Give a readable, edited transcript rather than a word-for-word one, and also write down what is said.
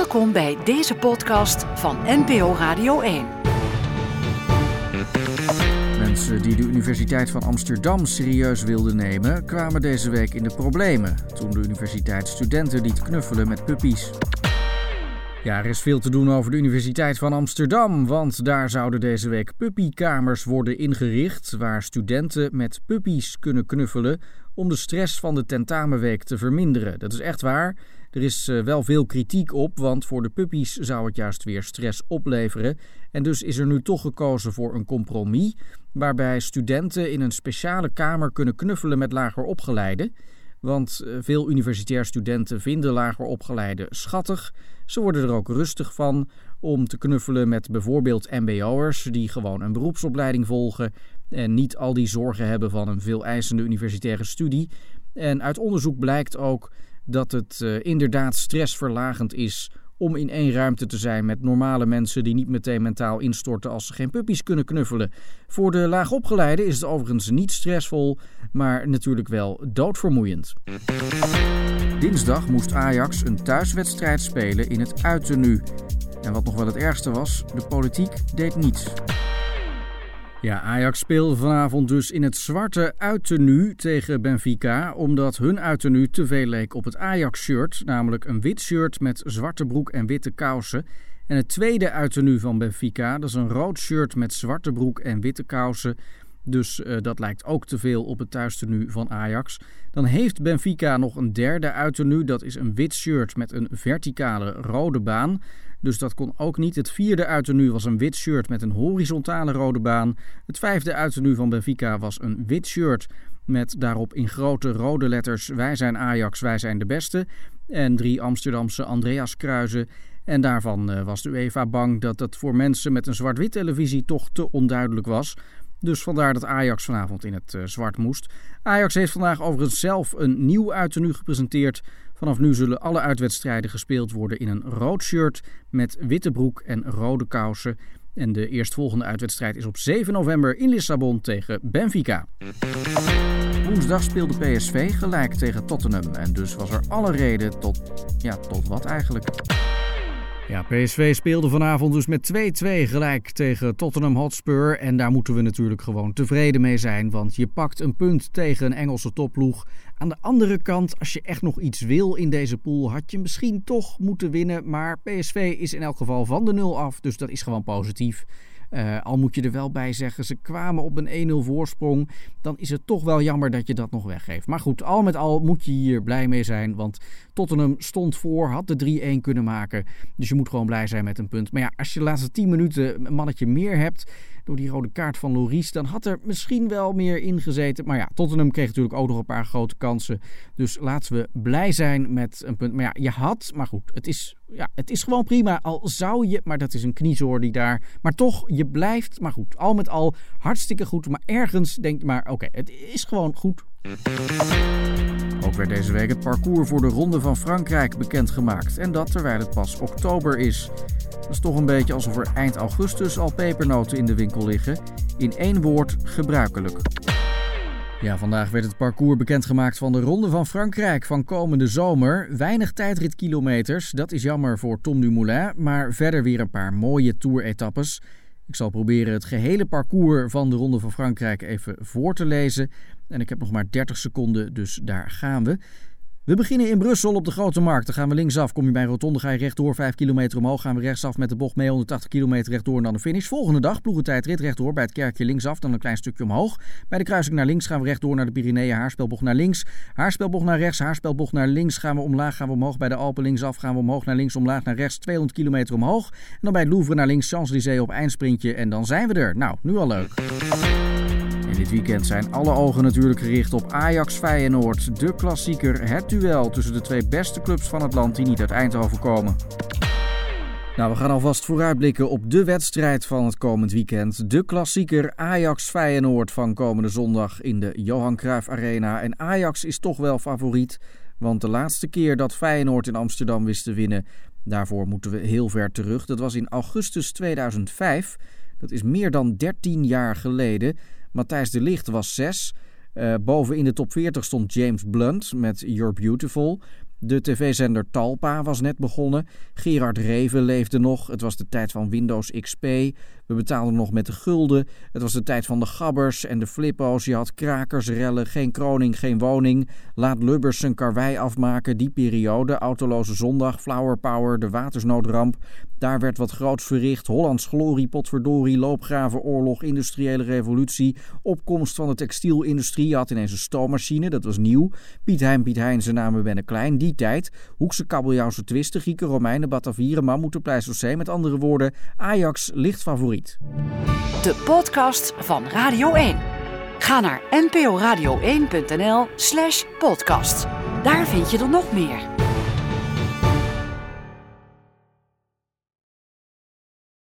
Welkom bij deze podcast van NPO Radio 1. Mensen die de Universiteit van Amsterdam serieus wilden nemen, kwamen deze week in de problemen toen de universiteit studenten liet knuffelen met puppies. Ja, er is veel te doen over de Universiteit van Amsterdam, want daar zouden deze week puppykamers worden ingericht waar studenten met puppies kunnen knuffelen om de stress van de tentamenweek te verminderen. Dat is echt waar. Er is wel veel kritiek op, want voor de puppies zou het juist weer stress opleveren. En dus is er nu toch gekozen voor een compromis waarbij studenten in een speciale kamer kunnen knuffelen met lager opgeleiden. Want veel universitair studenten vinden lager opgeleiden schattig. Ze worden er ook rustig van om te knuffelen met bijvoorbeeld mbo'ers die gewoon een beroepsopleiding volgen en niet al die zorgen hebben van een veel eisende universitaire studie. En uit onderzoek blijkt ook dat het inderdaad stressverlagend is om in één ruimte te zijn met normale mensen die niet meteen mentaal instorten als ze geen puppies kunnen knuffelen. Voor de laagopgeleiden is het overigens niet stressvol, maar natuurlijk wel doodvermoeiend. Dinsdag moest Ajax een thuiswedstrijd spelen in het uittenu. En wat nog wel het ergste was, de politiek deed niets. Ja, Ajax speelde vanavond dus in het zwarte uittenu tegen Benfica, omdat hun uittenu te veel leek op het Ajax-shirt, namelijk een wit shirt met zwarte broek en witte kousen. En het tweede uittenu van Benfica, dat is een rood shirt met zwarte broek en witte kousen. Dus dat lijkt ook te veel op het thuistenu van Ajax. Dan heeft Benfica nog een derde uittenu, dat is een wit shirt met een verticale rode baan. Dus dat kon ook niet. Het vierde uittenu was een wit shirt met een horizontale rode baan. Het vijfde uittenu van Benfica was een wit shirt met daarop in grote rode letters: wij zijn Ajax, wij zijn de beste. En 3 Amsterdamse Andreaskruizen. En daarvan was de UEFA bang dat het voor mensen met een zwart-wit televisie toch te onduidelijk was. Dus vandaar dat Ajax vanavond in het zwart moest. Ajax heeft vandaag overigens zelf een nieuw uittenu gepresenteerd. Vanaf nu zullen alle uitwedstrijden gespeeld worden in een rood shirt met witte broek en rode kousen. En de eerstvolgende uitwedstrijd is op 7 november in Lissabon tegen Benfica. Woensdag speelde PSV gelijk tegen Tottenham. En dus was er alle reden tot wat eigenlijk? Ja, PSV speelde vanavond dus met 2-2 gelijk tegen Tottenham Hotspur. En daar moeten we natuurlijk gewoon tevreden mee zijn, want je pakt een punt tegen een Engelse topploeg. Aan de andere kant, als je echt nog iets wil in deze pool, had je misschien toch moeten winnen. Maar PSV is in elk geval van de 0 af, dus dat is gewoon positief. Al moet je er wel bij zeggen, ze kwamen op een 1-0 voorsprong. Dan is het toch wel jammer dat je dat nog weggeeft. Maar goed, al met al moet je hier blij mee zijn. Want Tottenham stond voor, had de 3-1 kunnen maken. Dus je moet gewoon blij zijn met een punt. Maar ja, als je de laatste 10 minuten een mannetje meer hebt door die rode kaart van Lloris, dan had er misschien wel meer in gezeten. Maar ja, Tottenham kreeg natuurlijk ook nog een paar grote kansen. Dus laten we blij zijn met een punt. Maar ja, je had, maar goed, het is gewoon prima. Al zou je, maar dat is een kniezoor die daar. Maar toch, je blijft, maar goed, al met al hartstikke goed. Maar ergens denk je maar, oké, het is gewoon goed. Ook werd deze week het parcours voor de Ronde van Frankrijk bekendgemaakt. En dat terwijl het pas oktober is. Dat is toch een beetje alsof er eind augustus al pepernoten in de winkel liggen. In 1 woord, gebruikelijk. Ja, vandaag werd het parcours bekendgemaakt van de Ronde van Frankrijk van komende zomer. Weinig tijdritkilometers, dat is jammer voor Tom Dumoulin, maar verder weer een paar mooie tour-etappes. Ik zal proberen het gehele parcours van de Ronde van Frankrijk even voor te lezen. En ik heb nog maar 30 seconden, dus daar gaan we. We beginnen in Brussel op de Grote Markt. Dan gaan we linksaf. Kom je bij een rotonde, ga je rechtdoor 5 kilometer omhoog. Gaan we rechtsaf met de bocht mee 180 kilometer rechtdoor en dan de finish. Volgende dag ploegentijdrit rechtdoor bij het kerkje linksaf. Dan een klein stukje omhoog. Bij de kruising naar links gaan we rechtdoor naar de Pyreneeën. Haarspelbocht naar links. Haarspelbocht naar rechts. Haarspelbocht naar links. Gaan we omlaag, gaan we omhoog. Bij de Alpen linksaf gaan we omhoog naar links, omlaag naar rechts. 200 kilometer omhoog. En dan bij het Louvre naar links. Champs-Élysées op eindsprintje. En dan zijn we er. Nou, nu al leuk. Dit weekend zijn alle ogen natuurlijk gericht op Ajax-Feyenoord. De klassieker, het duel tussen de 2 beste clubs van het land die niet uit Eindhoven komen. Nou, we gaan alvast vooruitblikken op de wedstrijd van het komend weekend. De klassieker Ajax-Feyenoord van komende zondag in de Johan Cruijff Arena. En Ajax is toch wel favoriet, want de laatste keer dat Feyenoord in Amsterdam wist te winnen, daarvoor moeten we heel ver terug. Dat was in augustus 2005. Dat is meer dan 13 jaar geleden. Matthijs de Ligt was 6. Boven in de top 40 stond James Blunt met You're Beautiful. De tv-zender Talpa was net begonnen. Gerard Reven leefde nog. Het was de tijd van Windows XP. We betaalden nog met de gulden. Het was de tijd van de gabbers en de flippo's. Je had krakers, rellen, geen kroning, geen woning. Laat Lubbers zijn karwei afmaken. Die periode, autoloze zondag, flower power, de watersnoodramp. Daar werd wat groots verricht. Hollands glorie, potverdorie, loopgravenoorlog, industriële revolutie. Opkomst van de textielindustrie. Je had ineens een stoommachine, dat was nieuw. Piet Hein, zijn namen Benne Klein. Die tijd. Hoekse kabeljauwse twisten, Grieken, Romeinen, Batavieren, Mammoeten, Pleistoceen. Met andere woorden, Ajax licht favoriet. De podcast van Radio 1. Ga naar nporadio1.nl/podcast. Daar vind je er nog meer.